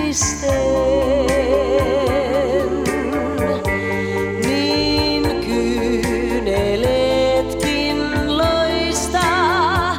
Niin kyyneletkin loistaa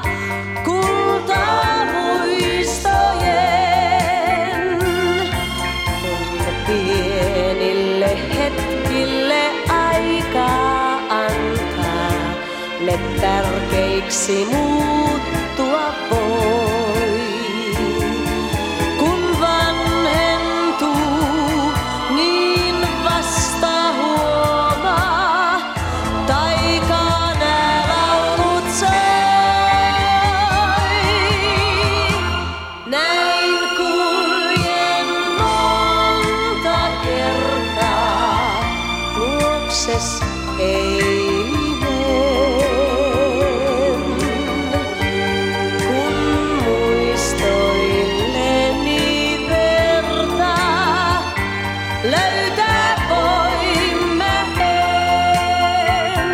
kultamuistojen. Kun pienille hetkille aikaa antaa, ne tärkeiksi muuttua voi. Kun vanhentuu, niin vasta huomaa, taikaa nää laulut soi. Näin kuljen monta kertaa, luokses eilinen. Kun muistoilleni vertaa, löytää voimme en.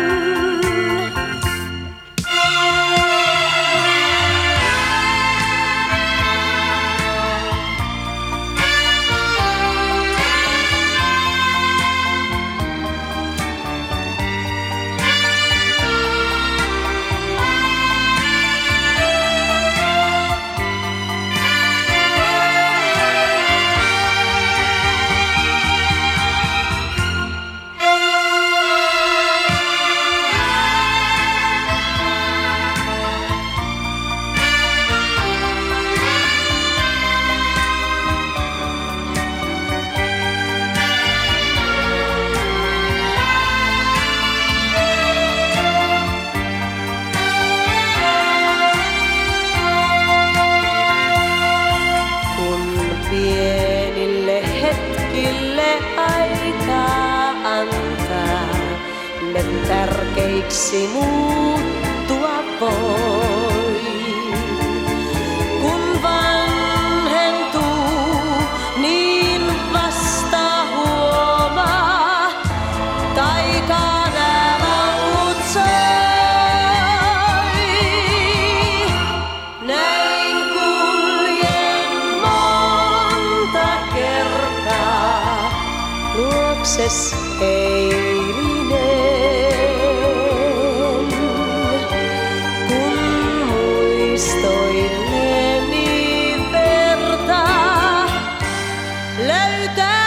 Pienille hetkille aikaa antaa, ne tärkeiksi muuttua voi. Kun vanhentuu, niin vasta huomaa, taikaa nää laulut soi. Näin kuljen monta kertaa, luokses eilinen. Kun muistoilleni vertaa, löytää